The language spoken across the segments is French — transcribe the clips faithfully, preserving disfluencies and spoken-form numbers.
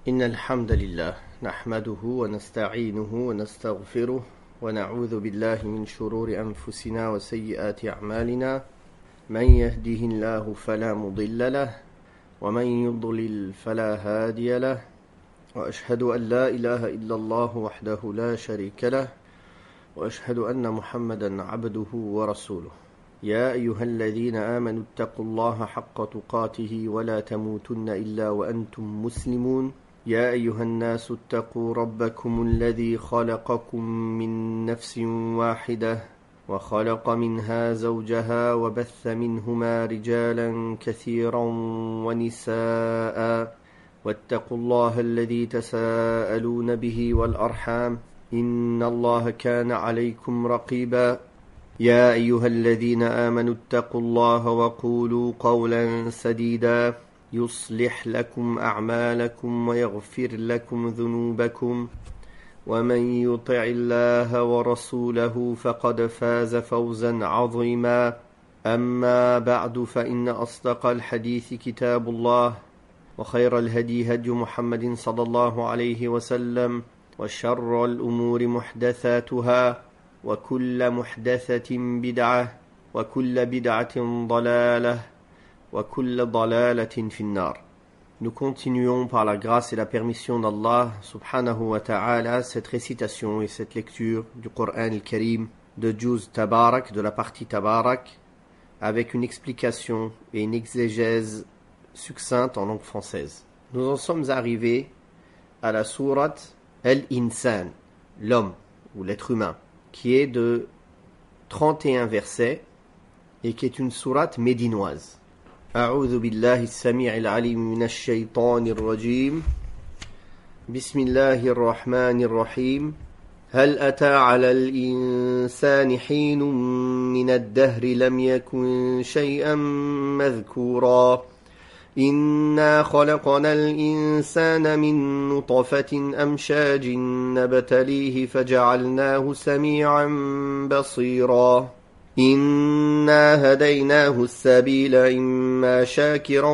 إن الحمد لله نحمده ونستعينه ونستغفره ونعوذ بالله من شرور أنفسنا وسيئات أعمالنا. من يهده الله فلا مضل له ومن يضلل فلا هادي له، وأشهد أن لا إله إلا الله وحده لا شريك له، وأشهد أن محمدا عبده ورسوله. يا أيها الذين آمنوا اتقوا الله حق تقاته ولا تموتن إلا وأنتم مسلمون. يا أيها الناس اتقوا ربكم الذي خلقكم من نفس واحدة وخلق منها زوجها وبث منهما رجالا كثيرا ونساء، واتقوا الله الذي تساءلون به والأرحام إن الله كان عليكم رقيبا. يا أيها الذين آمنوا اتقوا الله وقولوا قولا سديدا يصلح لكم أعمالكم ويغفر لكم ذنوبكم، ومن يطع الله ورسوله فقد فاز فوزا عظيما. أما بعد، فإن أصدق الحديث كتاب الله، وخير الهدي هدي محمد صلى الله عليه وسلم، وشر الأمور محدثاتها، وكل محدثة بدعة، وكل بدعة ضلالة، وكل ضلالة في النار. Nous continuons par la grâce et la permission d'Allah subhanahu wa ta'ala cette récitation et cette lecture du Coran al-Karim de Juz Tabarak, de la partie Tabarak, avec une explication et une exégèse succincte en langue française. Nous en sommes arrivés à la sourate Al-Insan, l'homme ou l'être humain, qui est de trente et un versets et qui est une sourate médinoise. أعوذ بالله السميع العليم من الشيطان الرجيم. بسم الله الرحمن الرحيم. هل أتى على الإنسان حين من الدهر لم يكن شيئا مذكورا إنا خلقنا الإنسان من نطفة أمشاج نبتليه فجعلناه سميعا بصيرا إنا هديناه السبيل إما شاكرا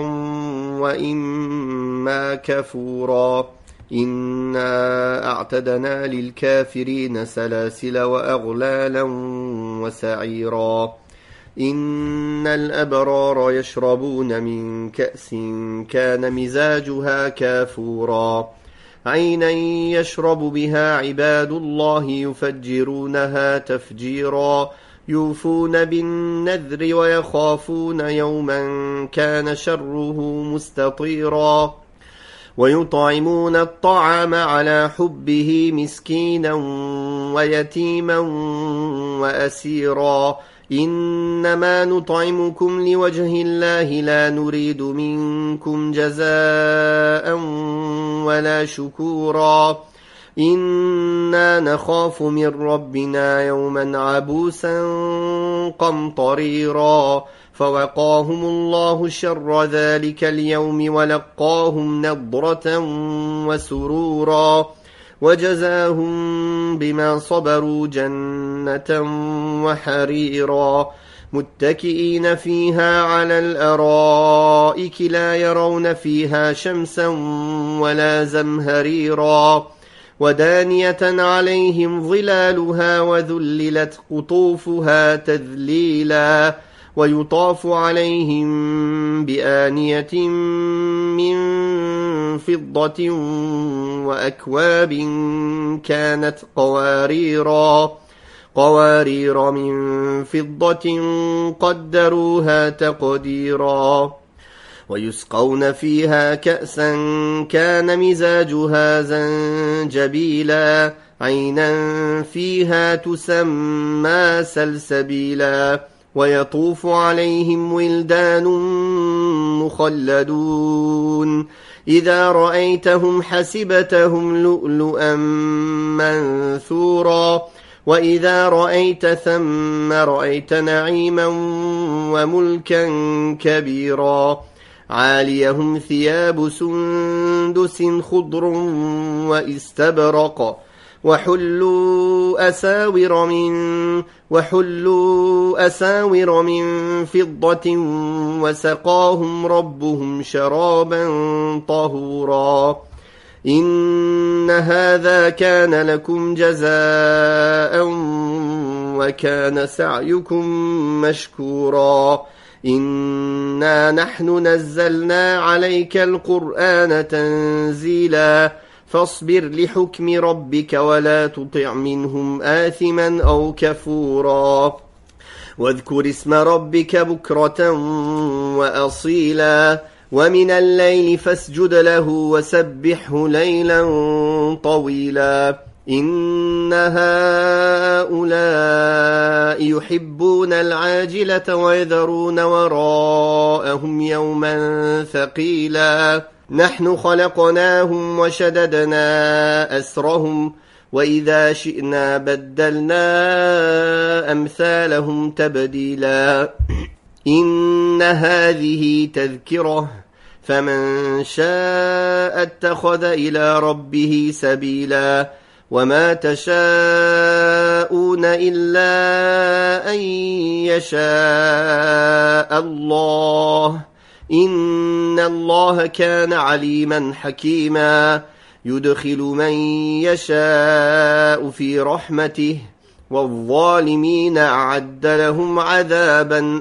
وإما كفورا إنا أعتدنا للكافرين سلاسل وأغلالا وسعيرا إن الأبرار يشربون من كأس كان مزاجها كافورا عينا يشرب بها عباد الله يفجرونها تفجيرا يوفون بالنذر ويخافون يوما كان شره مستطيرا ويطعمون الطعام على حبه مسكينا ويتيما وأسيرا إنما نطعمكم لوجه الله لا نريد منكم جزاء ولا شكورا إنا نخاف من ربنا يوما عبوسا قمطريرا فوقاهم الله شر ذلك اليوم ولقاهم نضرة وسرورا وجزاهم بما صبروا جنة وحريرا متكئين فيها على الأرائك لا يرون فيها شمسا ولا زمهريرا ودانية عليهم ظلالها وذللت قطوفها تذليلا ويطاف عليهم بآنية من فضة وأكواب كانت قواريرا قوارير من فضة قدروها تقديرا ويسقون فيها كأسا كان مزاجها زنجبيلا عينا فيها تسمى سلسبيلا ويطوف عليهم ولدان مخلدون إذا رأيتهم حسبتهم لؤلؤا منثورا وإذا رأيت ثم رأيت نعيما وملكا كبيرا عاليهم ثياب سندس خضر واستبرق وحلوا أساور من وحلوا أساور من فضة وسقاهم ربهم شرابا طهورا إن هذا كان لكم جزاء وكان سعيكم مشكورا إنا نحن نزلنا عليك القرآن تنزيلا فاصبر لحكم ربك ولا تطع منهم آثما أو كفورا واذكر اسم ربك بكرة وأصيلا ومن الليل فاسجد له وسبحه ليلا طويلا إن هؤلاء يحبون العاجلة ويذرون وراءهم يوما ثقيلا نحن خلقناهم وشددنا أسرهم وإذا شئنا بدلنا أمثالهم تبديلا إن هذه تذكرة فمن شاء اتخذ إلى ربه سبيلا وما تشاءون إلا أن يشاء الله إن الله كان عليما حكيما يدخل من يشاء في رحمته والظالمين أعد لهم عذابا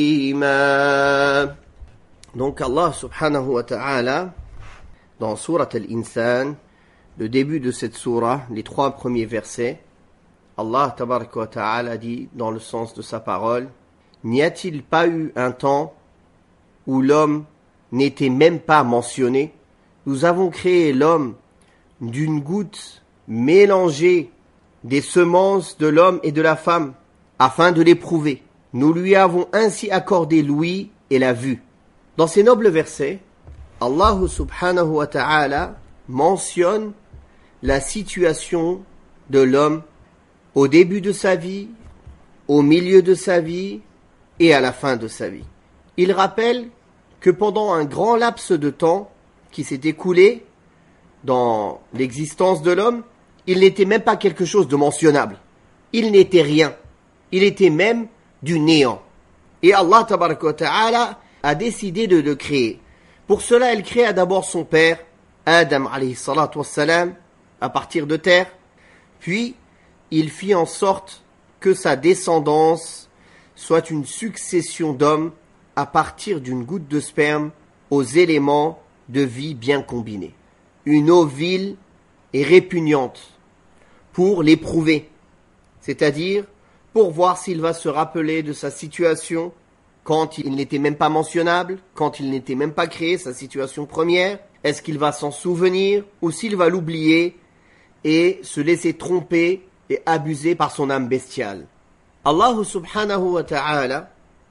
أليما. Donc Allah subhanahu wa ta'ala, dans Surat al-Insan, le début de cette surah, les trois premiers versets, Allah tabaraka wa ta'ala dit dans le sens de sa parole, n'y a-t-il pas eu un temps où l'homme n'était même pas mentionné? Nous avons créé l'homme d'une goutte mélangée des semences de l'homme et de la femme, afin de l'éprouver. Nous lui avons ainsi accordé l'ouïe et la vue. Dans ces nobles versets, Allah subhanahu wa ta'ala mentionne la situation de l'homme au début de sa vie, au milieu de sa vie et à la fin de sa vie. Il rappelle que pendant un grand laps de temps qui s'est écoulé dans l'existence de l'homme, il n'était même pas quelque chose de mentionnable. Il n'était rien. Il était même du néant. Et Allah tabaraka wa ta'ala a décidé de le créer. Pour cela, il créa d'abord son père, Adam alayhi salatu wassalam, à partir de terre. Puis, il fit en sorte que sa descendance soit une succession d'hommes à partir d'une goutte de sperme aux éléments de vie bien combinés. Une eau vile et répugnante pour l'éprouver, c'est-à-dire pour voir s'il va se rappeler de sa situation quand il n'était même pas mentionnable, quand il n'était même pas créé, sa situation première. Est-ce qu'il va s'en souvenir ou s'il va l'oublier et se laisser tromper et abuser par son âme bestiale. Allah subhanahu wa ta'ala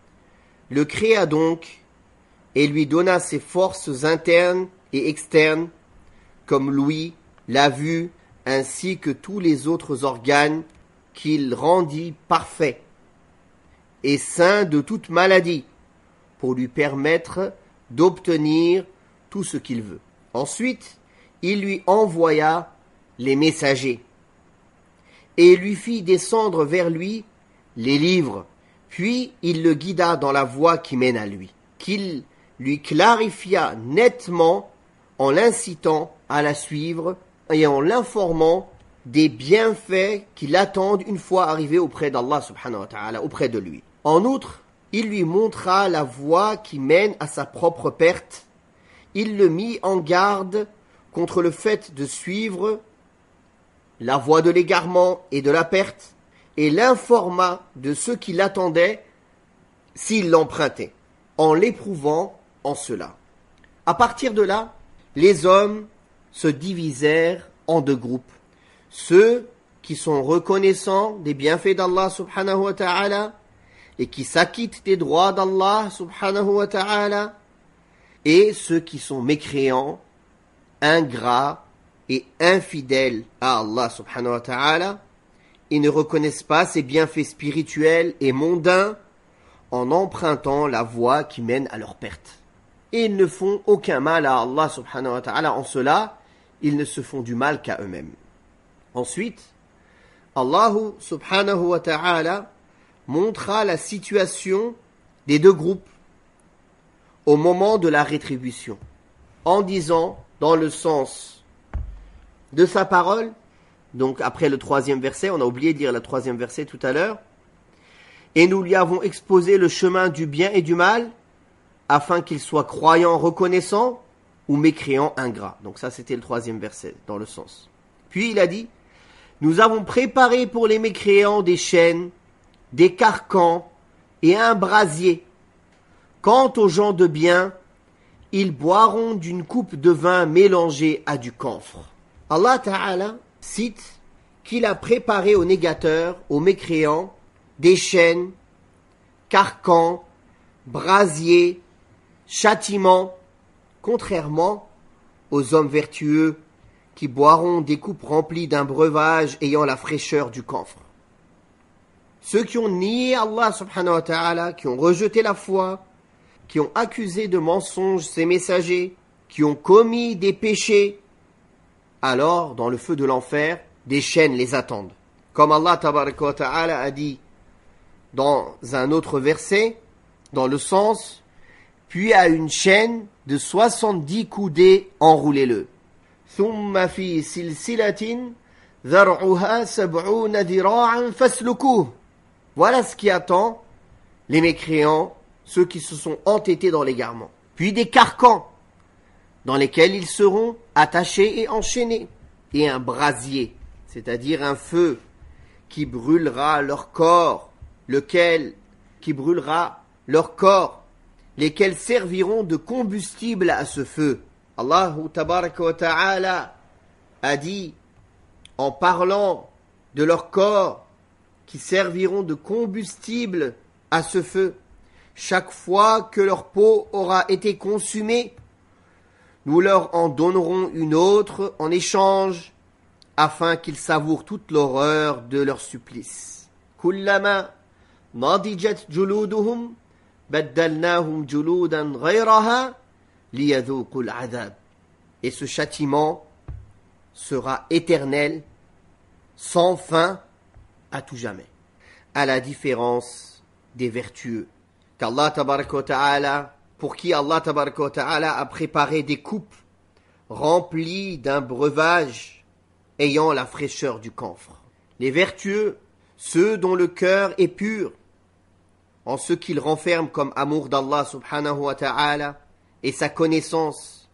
le créa donc et lui donna ses forces internes et externes comme l'ouïe, la vue, ainsi que tous les autres organes qu'il rendit parfaits et sains de toute maladie pour lui permettre d'obtenir tout ce qu'il veut. Ensuite, il lui envoya les messagers et lui fit descendre vers lui les livres. Puis il le guida dans la voie qui mène à lui, qu'il lui clarifia nettement en l'incitant à la suivre et en l'informant des bienfaits qui l'attendent une fois arrivé auprès d'Allah subhanahu wa ta'ala, auprès de lui. En outre, il lui montra la voie qui mène à sa propre perte. Il le mit en garde contre le fait de suivre la voie de l'égarement et de la perte, et l'informa de ce qui l'attendait s'il l'empruntait, en l'éprouvant en cela. À partir de là, les hommes se divisèrent en deux groupes. Ceux qui sont reconnaissants des bienfaits d'Allah subhanahu wa ta'ala et qui s'acquittent des droits d'Allah subhanahu wa ta'ala, et ceux qui sont mécréants, ingrats et infidèles à Allah subhanahu wa ta'ala et ne reconnaissent pas ses bienfaits spirituels et mondains en empruntant la voie qui mène à leur perte. Et ils ne font aucun mal à Allah subhanahu wa ta'ala en cela, ils ne se font du mal qu'à eux-mêmes. Ensuite, Allah subhanahu wa ta'ala montra la situation des deux groupes au moment de la rétribution, en disant, dans le sens de sa parole. Donc après le troisième verset, on a oublié de lire le troisième verset tout à l'heure. Et nous lui avons exposé le chemin du bien et du mal, afin qu'il soit croyant reconnaissant ou mécréant ingrat. Donc ça c'était le troisième verset, dans le sens. Puis il a dit, nous avons préparé pour les mécréants des chaînes, des carcans et un brasier. Quant aux gens de bien, ils boiront d'une coupe de vin mélangée à du camphre. Allah Ta'ala cite qu'il a préparé aux négateurs, aux mécréants, des chaînes, carcans, brasiers, châtiments, contrairement aux hommes vertueux qui boiront des coupes remplies d'un breuvage ayant la fraîcheur du camphre. Ceux qui ont nié Allah subhanahu wa ta'ala, qui ont rejeté la foi, qui ont accusé de mensonges ses messagers, qui ont commis des péchés, alors dans le feu de l'enfer, des chaînes les attendent. Comme Allah tabaraka wa ta'ala a dit dans un autre verset, dans le sens, puis à une chaîne de soixante-dix coudées, enroulez-le. ثم في سلسلة ذرعها سبعون ذراعا فاسلكوه. Voilà ce qui attend les mécréants, ceux qui se sont entêtés dans l'égarement. Puis des carcans, dans lesquels ils seront attachés et enchaînés. Et un brasier, c'est-à-dire un feu qui brûlera leur corps, lequel, qui brûlera leur corps, lesquels serviront de combustible à ce feu. Allah tabaraka wa ta'ala a dit, en parlant de leur corps, qui serviront de combustible à ce feu, chaque fois que leur peau aura été consumée, nous leur en donnerons une autre en échange, afin qu'ils savourent toute l'horreur de leur supplice. Kullama nadijat juluduhum baddalnahum juludan ghayraha liyadhuqul adhab. Et ce châtiment sera éternel, sans fin, à tout jamais. À la différence des vertueux, qu'Allah tabaraka wa ta'ala, pour qui Allah tabaraka wa ta'ala a préparé des coupes remplies d'un breuvage ayant la fraîcheur du camphre. Les vertueux, ceux dont le cœur est pur, en ce qu'ils renferment comme amour d'Allah subhanahu wa ta'ala et sa connaissance,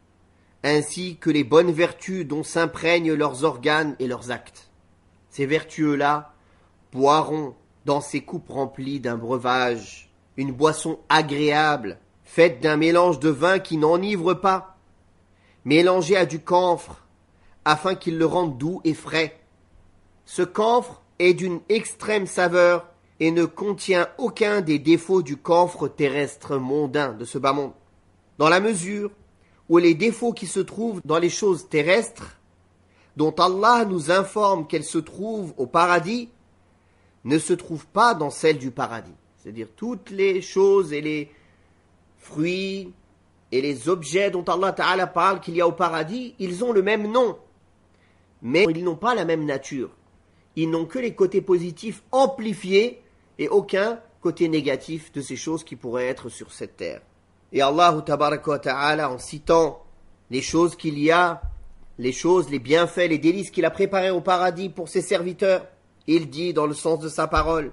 ainsi que les bonnes vertus dont s'imprègnent leurs organes et leurs actes. Ces vertueux-là boiront dans ces coupes remplies d'un breuvage, une boisson agréable, faite d'un mélange de vin qui n'enivre pas, mélangé à du camphre, afin qu'il le rende doux et frais. Ce camphre est d'une extrême saveur et ne contient aucun des défauts du camphre terrestre mondain de ce bas monde. Dans la mesure où les défauts qui se trouvent dans les choses terrestres, dont Allah nous informe qu'elles se trouvent au paradis, ne se trouvent pas dans celles du paradis. C'est-à-dire toutes les choses et les fruits et les objets dont Allah Ta'ala parle qu'il y a au paradis, ils ont le même nom, mais ils n'ont pas la même nature. Ils n'ont que les côtés positifs amplifiés et aucun côté négatif de ces choses qui pourraient être sur cette terre. Et Allah Tabaraka wa Ta'ala, en citant les choses qu'il y a, les choses, les bienfaits, les délices qu'il a préparés au paradis pour ses serviteurs, il dit dans le sens de sa parole,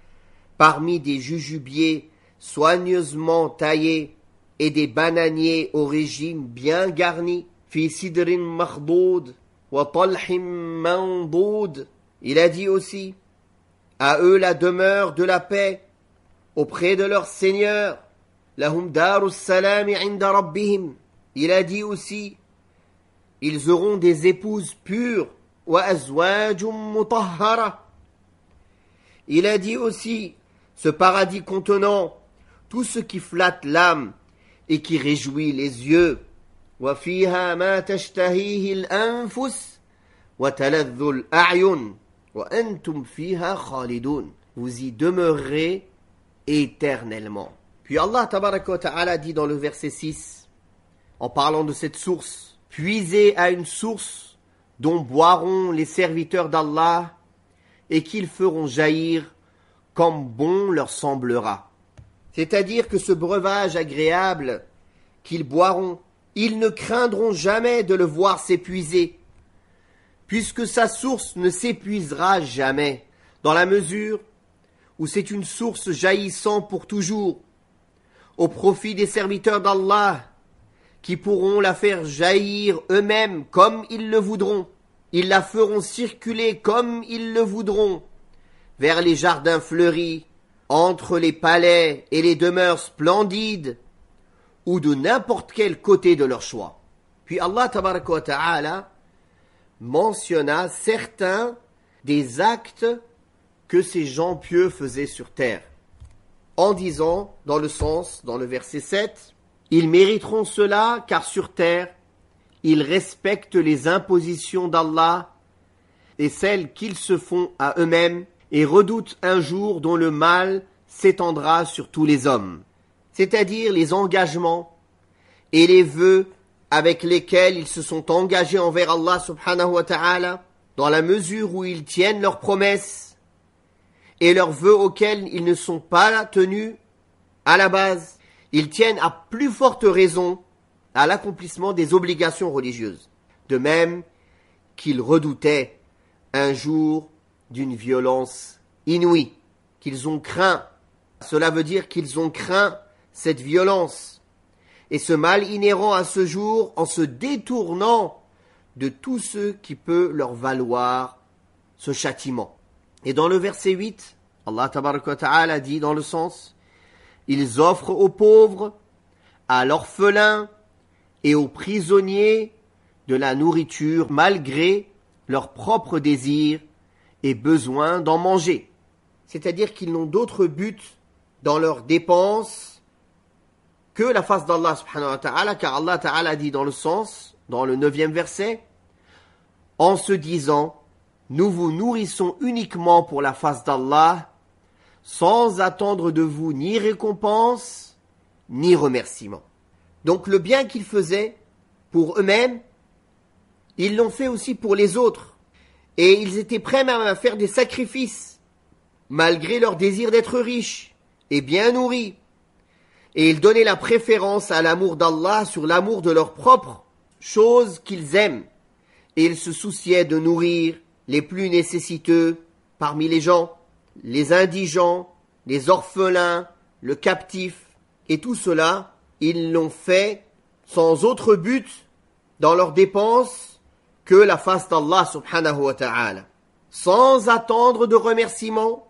parmi des jujubiers soigneusement taillés et des bananiers au régime bien garnis, fi sidrin makhdoud wa talhim mandoud. Il a dit aussi, à eux la demeure de la paix auprès de leur Seigneur, lahum darus salami inda rabbihim. Il a dit aussi, ils auront des épouses pures, wa azwajum mutahhara. Il a dit aussi, ce paradis contenant tout ce qui flatte l'âme et qui réjouit les yeux. Wa fiha ma tashtahihi al-anfus wa taladhu al-a'yun wa antum fiha khalidun. Vous y demeurerez éternellement. Puis Allah tabaraka wa ta'ala dit dans le verset six, en parlant de cette source, puisez à une source dont boiront les serviteurs d'Allah et qu'ils feront jaillir comme bon leur semblera. C'est-à-dire que ce breuvage agréable qu'ils boiront, ils ne craindront jamais de le voir s'épuiser, puisque sa source ne s'épuisera jamais, dans la mesure où c'est une source jaillissant pour toujours, au profit des serviteurs d'Allah, qui pourront la faire jaillir eux-mêmes comme ils le voudront. Ils la feront circuler comme ils le voudront, vers les jardins fleuris, entre les palais et les demeures splendides, ou de n'importe quel côté de leur choix. Puis Allah tabaraka wa ta'ala mentionna certains des actes que ces gens pieux faisaient sur terre, en disant, dans le sens, dans le verset sept, « Ils mériteront cela car sur terre, ils respectent les impositions d'Allah et celles qu'ils se font à eux-mêmes et redoutent un jour dont le mal s'étendra sur tous les hommes. » C'est-à-dire les engagements et les vœux avec lesquels ils se sont engagés envers Allah subhanahu wa ta'ala, dans la mesure où ils tiennent leurs promesses et leurs vœux auxquels ils ne sont pas tenus à la base, ils tiennent à plus forte raison à l'accomplissement des obligations religieuses. De même qu'ils redoutaient un jour d'une violence inouïe, qu'ils ont craint. Cela veut dire qu'ils ont craint cette violence et ce mal inhérent à ce jour en se détournant de tout ce qui peut leur valoir ce châtiment. Et dans le verset huit, Allah tabaraka wa ta'ala dit dans le sens, ils offrent aux pauvres, à l'orphelin et aux prisonniers de la nourriture malgré leurs propres désirs et besoin d'en manger. C'est-à-dire qu'ils n'ont d'autre but dans leurs dépenses que la face d'Allah subhanahu wa ta'ala, car Allah ta'ala dit dans le sens, dans le neuvième verset, en se disant, nous vous nourrissons uniquement pour la face d'Allah, sans attendre de vous ni récompense, ni remerciement. Donc le bien qu'ils faisaient pour eux-mêmes, ils l'ont fait aussi pour les autres. Et ils étaient prêts même à faire des sacrifices, malgré leur désir d'être riches et bien nourris. Et ils donnaient la préférence à l'amour d'Allah sur l'amour de leurs propres choses qu'ils aiment. Et ils se souciaient de nourrir les plus nécessiteux parmi les gens, les indigents, les orphelins, le captif. Et tout cela, ils l'ont fait sans autre but dans leurs dépenses que la face d'Allah subhanahu wa ta'ala. Sans attendre de remerciements,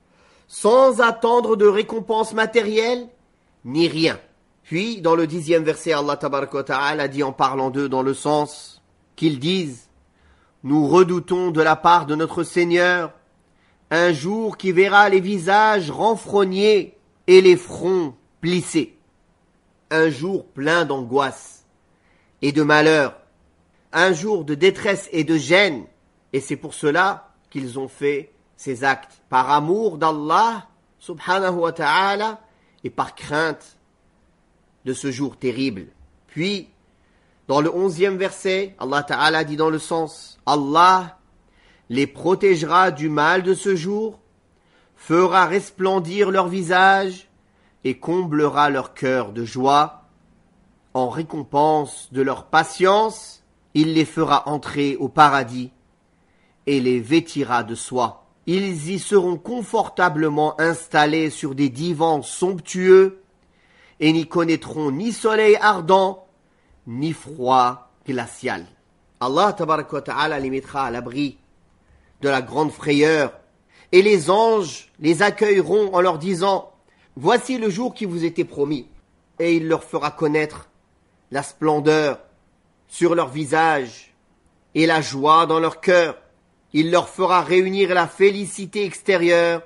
sans attendre de récompenses matérielles, ni rien. Puis, dans le dixième verset, Allah tabaraka wa ta'ala dit en parlant d'eux dans le sens qu'ils disent « Nous redoutons de la part de notre Seigneur un jour qui verra les visages renfrognés et les fronts plissés. Un jour plein d'angoisse et de malheur. Un jour de détresse et de gêne. Et c'est pour cela qu'ils ont fait ces actes. Par amour d'Allah subhanahu wa ta'ala et par crainte de ce jour terrible. » Puis, dans le onzième verset, Allah ta'ala dit dans le sens « Allah les protégera du mal de ce jour, fera resplendir leur visage et comblera leur cœur de joie. En récompense de leur patience, il les fera entrer au paradis et les vêtira de soie. Ils y seront confortablement installés sur des divans somptueux et n'y connaîtront ni soleil ardent, ni froid glacial. » Allah tabaraka wa ta'ala les mettra à l'abri de la grande frayeur, et les anges les accueilleront en leur disant « Voici le jour qui vous était promis. » Et il leur fera connaître la splendeur sur leur visage et la joie dans leur cœur. Il leur fera réunir la félicité extérieure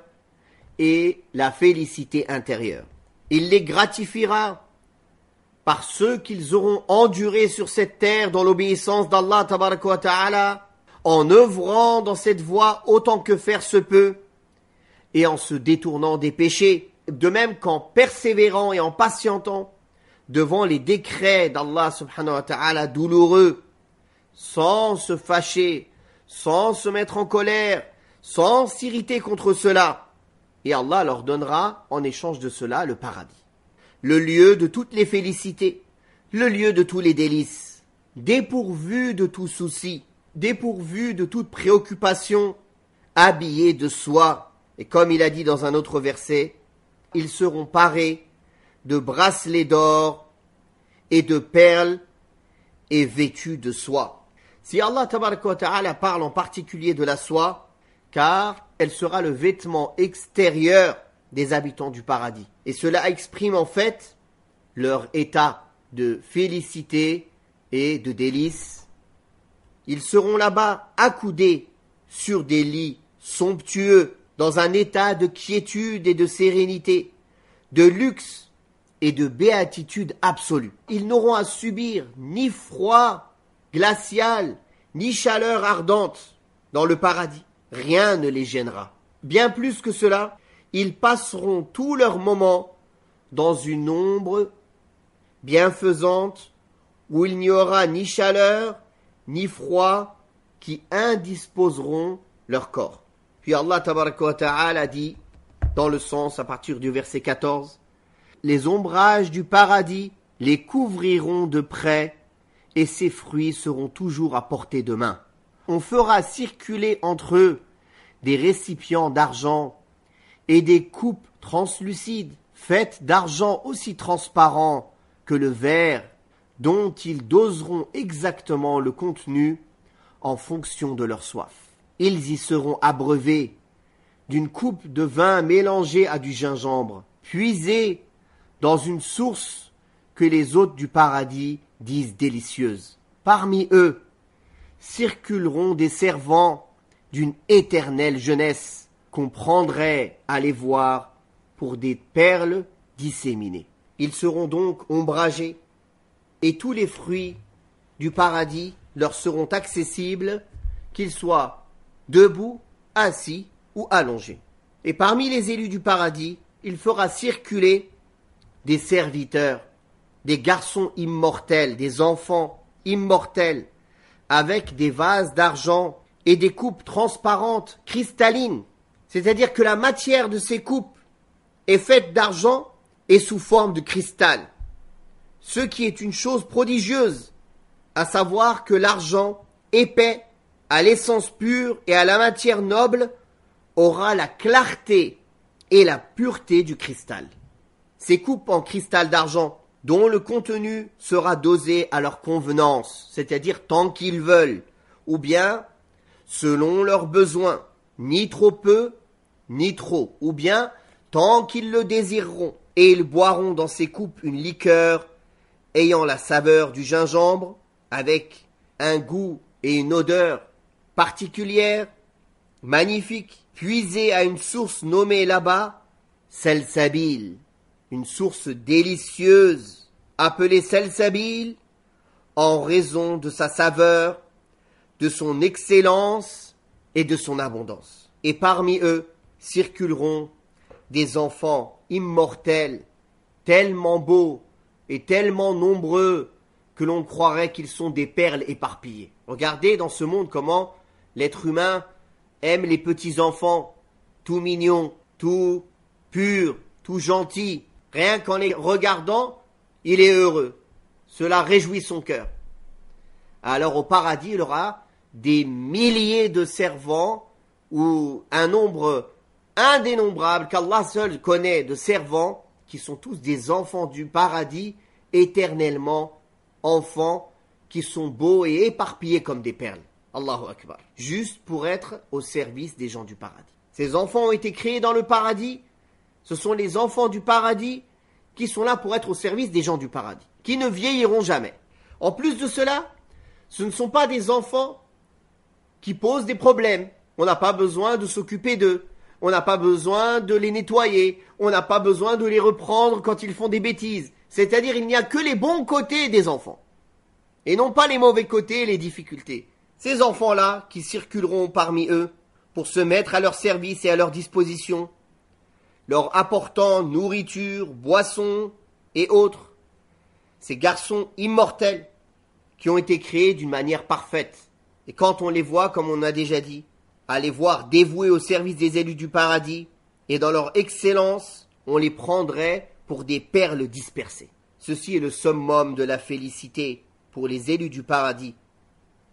et la félicité intérieure. Il les gratifiera par ceux qu'ils auront endurés sur cette terre dans l'obéissance d'Allah tabaraka wa ta'ala, en œuvrant dans cette voie autant que faire se peut, et en se détournant des péchés, de même qu'en persévérant et en patientant devant les décrets d'Allah subhanahu wa ta'ala douloureux, sans se fâcher, sans se mettre en colère, sans s'irriter contre cela. Et Allah leur donnera en échange de cela le paradis, le lieu de toutes les félicités, le lieu de tous les délices, dépourvu de tout souci, dépourvus de toute préoccupation, habillés de soie. Et comme il a dit dans un autre verset, ils seront parés de bracelets d'or et de perles et vêtus de soie. Si Allah tabaraka wa ta'ala parle en particulier de la soie, car elle sera le vêtement extérieur des habitants du paradis. Et cela exprime en fait leur état de félicité et de délice. Ils seront là-bas accoudés sur des lits somptueux, dans un état de quiétude et de sérénité, de luxe et de béatitude absolue. Ils n'auront à subir ni froid glacial, ni chaleur ardente dans le paradis. Rien ne les gênera. Bien plus que cela, ils passeront tout leur moment dans une ombre bienfaisante où il n'y aura ni chaleur ni froid qui indisposeront leur corps. Puis Allah tabaraka wa ta'ala dit dans le sens à partir du verset quatorze, les ombrages du paradis les couvriront de près et ses fruits seront toujours à portée de main. On fera circuler entre eux des récipients d'argent et des coupes translucides faites d'argent aussi transparent que le verre, dont ils doseront exactement le contenu en fonction de leur soif. Ils y seront abreuvés d'une coupe de vin mélangée à du gingembre, puisée dans une source que les hôtes du paradis disent délicieuse. Parmi eux circuleront des servants d'une éternelle jeunesse qu'on prendrait à les voir pour des perles disséminées. Ils seront donc ombragés et tous les fruits du paradis leur seront accessibles, qu'ils soient debout, assis ou allongés. Et parmi les élus du paradis, il fera circuler des serviteurs, des garçons immortels, des enfants immortels, avec des vases d'argent et des coupes transparentes, cristallines. C'est-à-dire que la matière de ces coupes est faite d'argent et sous forme de cristal. Ce qui est une chose prodigieuse, à savoir que l'argent épais, à l'essence pure et à la matière noble, aura la clarté et la pureté du cristal. Ces coupes en cristal d'argent, dont le contenu sera dosé à leur convenance, c'est-à-dire tant qu'ils veulent, ou bien selon leurs besoins, ni trop peu, ni trop, ou bien tant qu'ils le désireront, et ils boiront dans ces coupes une liqueur ayant la saveur du gingembre, avec un goût et une odeur particulière, magnifique, puisée à une source nommée là-bas Salsabil, une source délicieuse, appelée Salsabil en raison de sa saveur, de son excellence et de son abondance. Et parmi eux circuleront des enfants immortels, tellement beaux et tellement nombreux que l'on croirait qu'ils sont des perles éparpillées. Regardez dans ce monde comment l'être humain aime les petits enfants, tout mignons, tout purs, tout gentils. Rien qu'en les regardant, il est heureux. Cela réjouit son cœur. Alors au paradis, il aura des milliers de servants ou un nombre indénombrable qu'Allah seul connaît de servants qui sont tous des enfants du paradis, éternellement enfants qui sont beaux et éparpillés comme des perles. Allahu Akbar. Juste pour être au service des gens du paradis. Ces enfants ont été créés dans le paradis. Ce sont les enfants du paradis qui sont là pour être au service des gens du paradis, qui ne vieilliront jamais. En plus de cela, ce ne sont pas des enfants qui posent des problèmes. On n'a pas besoin de s'occuper d'eux. On n'a pas besoin de les nettoyer. On n'a pas besoin de les reprendre quand ils font des bêtises. C'est-à-dire, il n'y a que les bons côtés des enfants. Et non pas les mauvais côtés et les difficultés. Ces enfants-là, qui circuleront parmi eux, pour se mettre à leur service et à leur disposition, leur apportant nourriture, boissons et autres. Ces garçons immortels, qui ont été créés d'une manière parfaite. Et quand on les voit, comme on a déjà dit, à les voir dévoués au service des élus du paradis, et dans leur excellence, on les prendrait pour des perles dispersées. Ceci est le summum de la félicité pour les élus du paradis.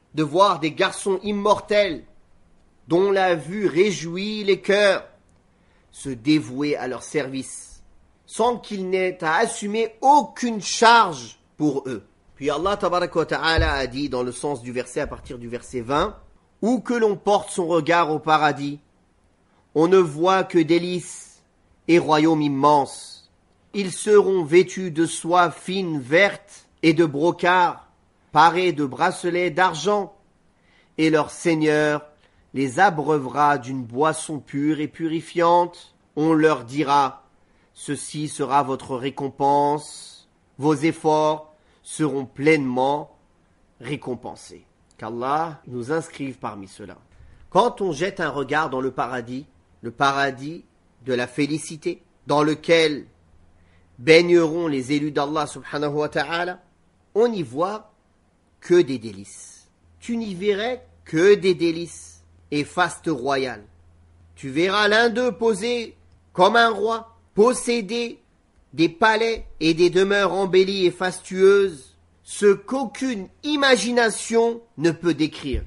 de voir des garçons immortels dont la vue réjouit les cœurs se dévouer à leur service sans qu'ils n'aient à assumer aucune charge pour eux. Puis Allah tabaraka wa ta'ala a dit dans le sens du verset à partir du verset vingt, où que l'on porte son regard au paradis, on ne voit que délices et royaumes immenses. Ils seront vêtus de soie fine verte et de brocart, parés de bracelets d'argent, et leur Seigneur les abreuvera d'une boisson pure et purifiante. On leur dira, ceci sera votre récompense, vos efforts seront pleinement récompensés. Qu'Allah nous inscrive parmi ceux-là. Quand on jette un regard dans le paradis, le paradis de la félicité, dans lequel baigneront les élus d'Allah subhanahu wa ta'ala, on n'y voit que des délices. Tu n'y verrais que des délices et faste royal. Tu verras l'un d'eux posé comme un roi, posséder des palais et des demeures embellies et fastueuses, ce qu'aucune imagination ne peut décrire.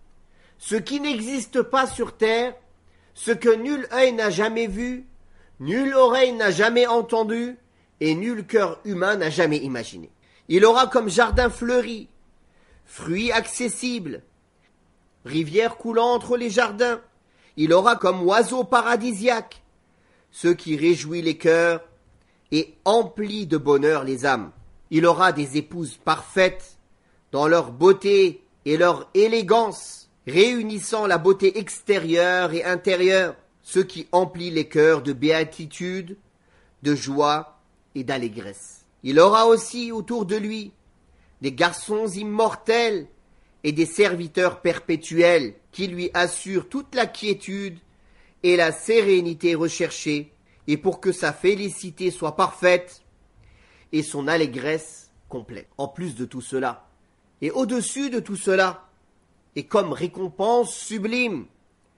Ce qui n'existe pas sur terre, ce que nul œil n'a jamais vu, nulle oreille n'a jamais entendu, et nul cœur humain n'a jamais imaginé. Il aura comme jardin fleuri, fruits accessibles, rivières coulant entre les jardins. Il aura comme oiseaux paradisiaques, ce qui réjouit les cœurs et emplit de bonheur les âmes. Il aura des épouses parfaites dans leur beauté et leur élégance, réunissant la beauté extérieure et intérieure, ce qui emplit les cœurs de béatitude, de joie et d'allégresse. Il aura aussi autour de lui des garçons immortels et des serviteurs perpétuels qui lui assurent toute la quiétude et la sérénité recherchée, et pour que sa félicité soit parfaite et son allégresse complète. En plus de tout cela, et au-dessus de tout cela, et comme récompense sublime,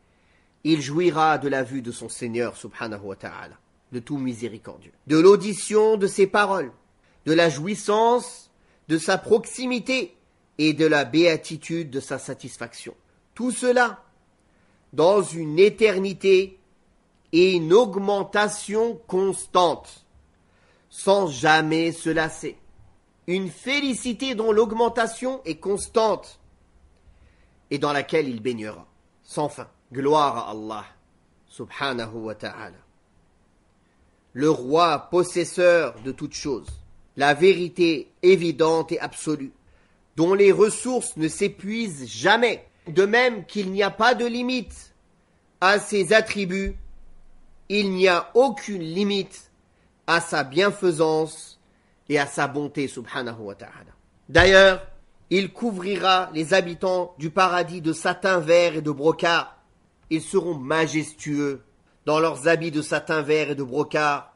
il jouira de la vue de son Seigneur subhanahu wa ta'ala, de tout miséricordieux, de l'audition de ses paroles, de la jouissance de sa proximité et de la béatitude de sa satisfaction. Tout cela dans une éternité et une augmentation constante, sans jamais se lasser. Une félicité dont l'augmentation est constante et dans laquelle il baignera, sans fin. Gloire à Allah, subhanahu wa ta'ala. Le roi possesseur de toutes choses, la vérité évidente et absolue, dont les ressources ne s'épuisent jamais, de même qu'il n'y a pas de limite à ses attributs, il n'y a aucune limite à sa bienfaisance et à sa bonté, subhanahu wa ta'ala. D'ailleurs, il couvrira les habitants du paradis de satin vert et de brocart. Ils seront majestueux dans leurs habits de satin vert et de brocart.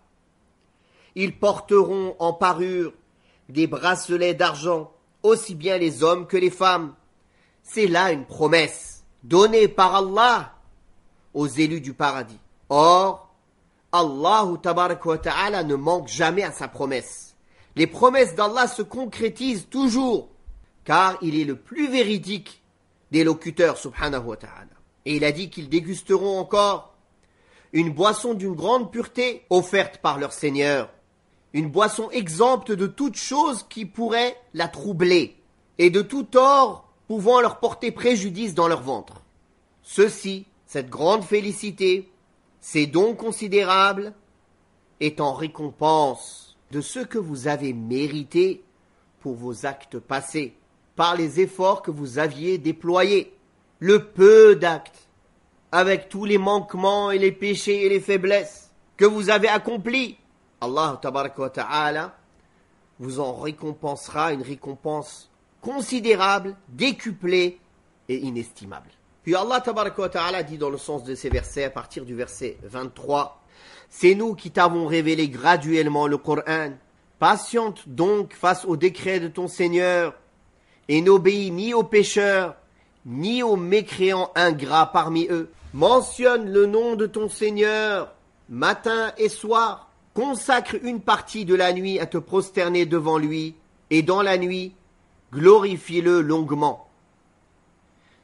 Ils porteront en parure des bracelets d'argent, aussi bien les hommes que les femmes. C'est là une promesse donnée par Allah aux élus du paradis. Or, Allah tabaraka wa ta'ala ne manque jamais à sa promesse. Les promesses d'Allah se concrétisent toujours, car il est le plus véridique des locuteurs, subhanahu wa ta'ala. Et il a dit qu'ils dégusteront encore une boisson d'une grande pureté offerte par leur Seigneur, une boisson exempte de toute chose qui pourrait la troubler et de tout tort pouvant leur porter préjudice dans leur ventre. Ceci, cette grande félicité, ces dons considérables, est en récompense de ce que vous avez mérité pour vos actes passés, par les efforts que vous aviez déployés, le peu d'actes, avec tous les manquements et les péchés et les faiblesses que vous avez accomplis. Allah tabaraka wa ta'ala vous en récompensera une récompense considérable, décuplée et inestimable. Puis Allah tabaraka wa ta'ala dit dans le sens de ces versets, à partir du verset vingt-trois, « C'est nous qui t'avons révélé graduellement le Coran. Patiente donc face au décret de ton Seigneur et n'obéis ni aux pécheurs, ni aux mécréants ingrats parmi eux. Mentionne le nom de ton Seigneur matin et soir. Consacre une partie de la nuit à te prosterner devant lui, et dans la nuit, glorifie-le longuement.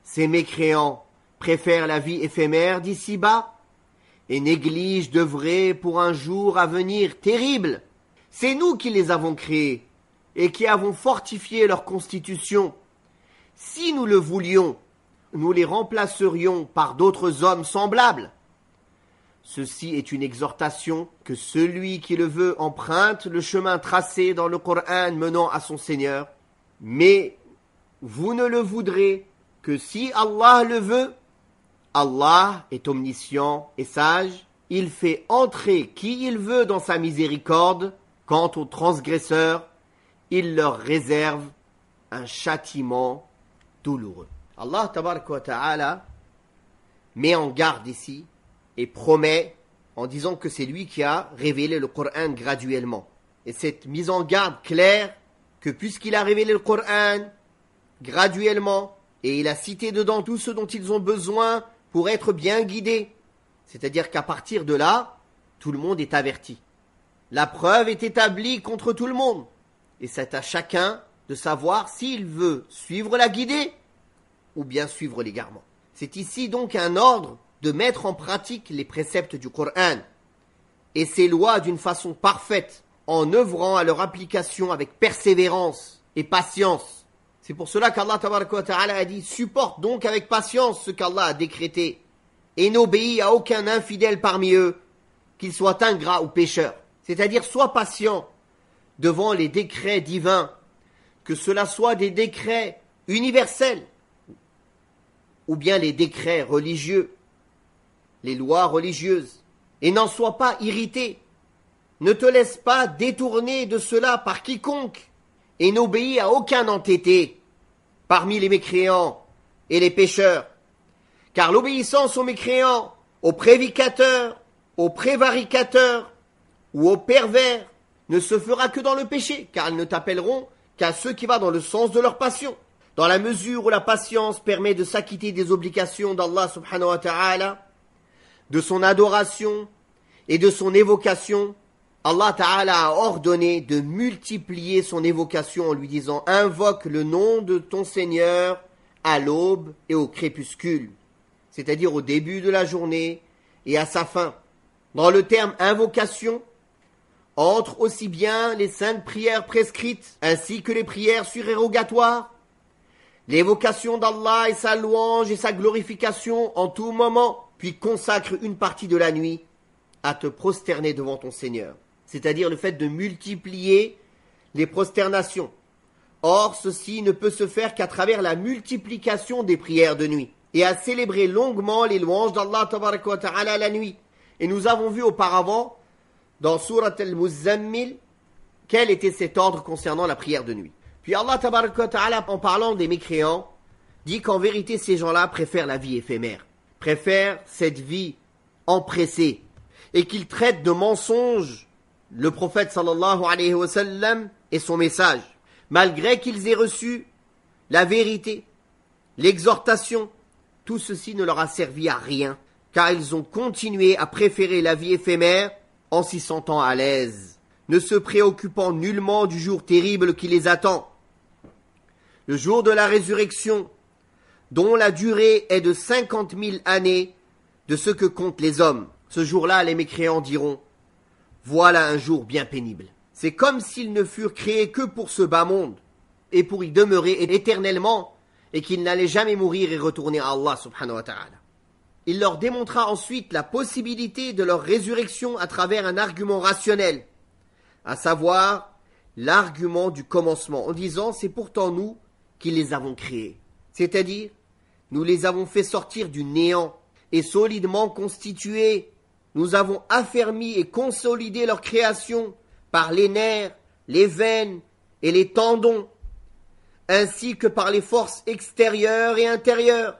Ces mécréants préfèrent la vie éphémère d'ici-bas et négligent d'œuvrer pour un jour à venir terrible. C'est nous qui les avons créés et qui avons fortifié leur constitution. Si nous le voulions, nous les remplacerions par d'autres hommes semblables. Ceci est une exhortation que celui qui le veut emprunte le chemin tracé dans le Coran menant à son Seigneur. Mais vous ne le voudrez que si Allah le veut. Allah est omniscient et sage. Il fait entrer qui il veut dans sa miséricorde. Quant aux transgresseurs, il leur réserve un châtiment douloureux. Allah tabaraka wa ta'ala met en garde ici et promet en disant que c'est lui qui a révélé le Coran graduellement. Et cette mise en garde claire que puisqu'il a révélé le Coran graduellement et il a cité dedans tout ce dont ils ont besoin pour être bien guidés, c'est-à-dire qu'à partir de là, tout le monde est averti. La preuve est établie contre tout le monde et c'est à chacun de savoir s'il veut suivre la guidée ou bien suivre l'égarement. C'est ici donc un ordre de mettre en pratique les préceptes du Coran et ses lois d'une façon parfaite en œuvrant à leur application avec persévérance et patience. C'est pour cela qu'Allah tabaraka wa ta'ala a dit « Supporte donc avec patience ce qu'Allah a décrété et n'obéis à aucun infidèle parmi eux, qu'il soit ingrat ou pécheur. » C'est-à-dire sois patient devant les décrets divins, que cela soit des décrets universels ou bien les décrets religieux, les lois religieuses, et n'en sois pas irrité. Ne te laisse pas détourner de cela par quiconque, et n'obéis à aucun entêté parmi les mécréants et les pécheurs. Car l'obéissance aux mécréants, aux prédicateurs, aux prévaricateurs ou aux pervers ne se fera que dans le péché, car ils ne t'appelleront qu'à ceux qui vont dans le sens de leur passion. Dans la mesure où la patience permet de s'acquitter des obligations d'Allah subhanahu wa ta'ala, de son adoration et de son évocation, Allah ta'ala a ordonné de multiplier son évocation en lui disant « Invoque le nom de ton Seigneur à l'aube et au crépuscule », c'est-à-dire au début de la journée et à sa fin. Dans le terme « invocation », entrent aussi bien les saintes prières prescrites ainsi que les prières surérogatoires, l'évocation d'Allah et sa louange et sa glorification en tout moment, puis consacre une partie de la nuit à te prosterner devant ton Seigneur. C'est-à-dire le fait de multiplier les prosternations. Or, ceci ne peut se faire qu'à travers la multiplication des prières de nuit et à célébrer longuement les louanges d'Allah tabaraka wa ta'ala la nuit. Et nous avons vu auparavant dans Surat al-Muzammil quel était cet ordre concernant la prière de nuit. Puis Allah tabaraka wa ta'ala, en parlant des mécréants, dit qu'en vérité ces gens-là préfèrent la vie éphémère, préfèrent cette vie empressée, et qu'ils traitent de mensonge le prophète sallallahu alayhi wa sallam et son message, malgré qu'ils aient reçu la vérité, l'exhortation. Tout ceci ne leur a servi à rien, car ils ont continué à préférer la vie éphémère en s'y sentant à l'aise, ne se préoccupant nullement du jour terrible qui les attend. Le jour de la résurrection, dont la durée est de cinquante mille années de ce que comptent les hommes. Ce jour-là, les mécréants diront « Voilà un jour bien pénible. » C'est comme s'ils ne furent créés que pour ce bas monde et pour y demeurer éternellement et qu'ils n'allaient jamais mourir et retourner à Allah subhanahu wa ta'ala. Il leur démontra ensuite la possibilité de leur résurrection à travers un argument rationnel, à savoir l'argument du commencement, en disant « C'est pourtant nous qui les avons créés. » C'est-à-dire, nous les avons fait sortir du néant et solidement constitués. Nous avons affermi et consolidé leur création par les nerfs, les veines et les tendons, ainsi que par les forces extérieures et intérieures,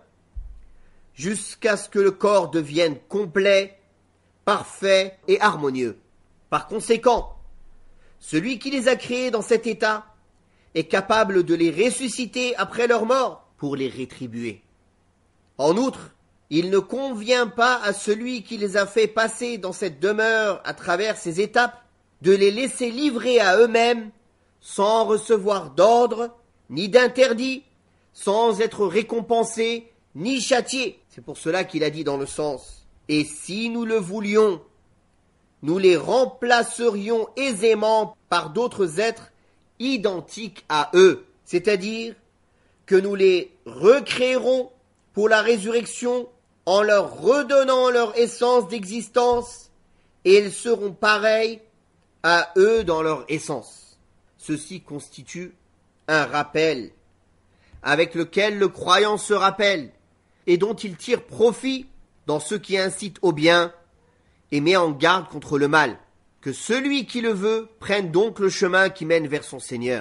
jusqu'à ce que le corps devienne complet, parfait et harmonieux. Par conséquent, celui qui les a créés dans cet état est capable de les ressusciter après leur mort pour les rétribuer. En outre, il ne convient pas à celui qui les a fait passer dans cette demeure à travers ces étapes de les laisser livrer à eux-mêmes sans recevoir d'ordre ni d'interdit, sans être récompensés ni châtiés. C'est pour cela qu'il a dit dans le sens « Et si nous le voulions, nous les remplacerions aisément par d'autres êtres identiques à eux. » C'est-à-dire que nous les recréerons pour la résurrection en leur redonnant leur essence d'existence et ils seront pareils à eux dans leur essence. Ceci constitue un rappel avec lequel le croyant se rappelle et dont il tire profit dans ce qui incite au bien et met en garde contre le mal. Que celui qui le veut prenne donc le chemin qui mène vers son Seigneur,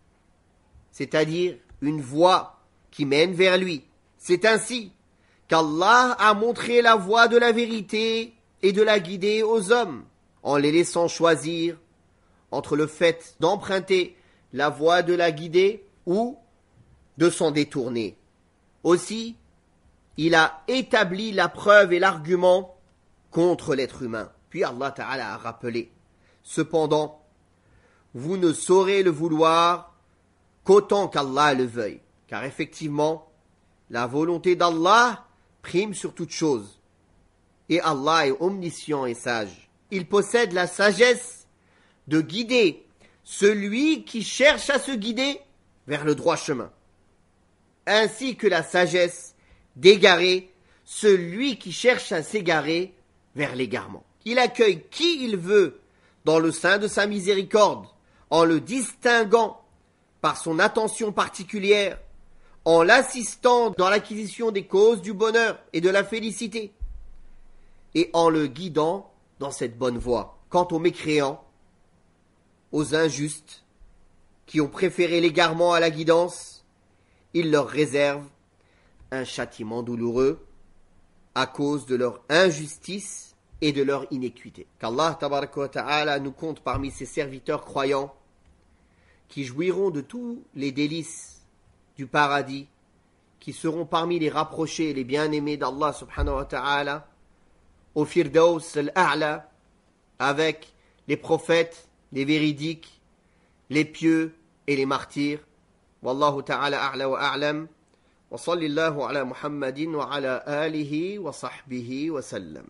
c'est-à-dire une voie qui mène vers lui. C'est ainsi qu'Allah a montré la voie de la vérité et de la guider aux hommes, en les laissant choisir entre le fait d'emprunter la voie de la guider ou de s'en détourner. Aussi, il a établi la preuve et l'argument contre l'être humain. Puis Allah Ta'ala a rappelé, cependant, vous ne saurez le vouloir qu'autant qu'Allah le veuille. Car effectivement, la volonté d'Allah prime sur toute chose. Et Allah est omniscient et sage. Il possède la sagesse de guider celui qui cherche à se guider vers le droit chemin, ainsi que la sagesse d'égarer celui qui cherche à s'égarer vers l'égarement. Il accueille qui il veut dans le sein de sa miséricorde, en le distinguant par son attention particulière, en l'assistant dans l'acquisition des causes du bonheur et de la félicité, et en le guidant dans cette bonne voie. Quant aux mécréants, aux injustes, qui ont préféré l'égarement à la guidance, il leur réserve un châtiment douloureux à cause de leur injustice et de leur inéquité. Qu'Allah tabaraka wa ta'ala nous compte parmi ses serviteurs croyants qui jouiront de tous les délices du paradis, qui seront parmi les rapprochés et les bien-aimés d'Allah subhanahu wa ta'ala, au Firdaus al-A'la, avec les prophètes, les véridiques, les pieux et les martyrs. Wallahu ta'ala a'la wa a'lam. Wa sallallahu ala Muhammadin wa ala alihi wa sahbihi wa sallam.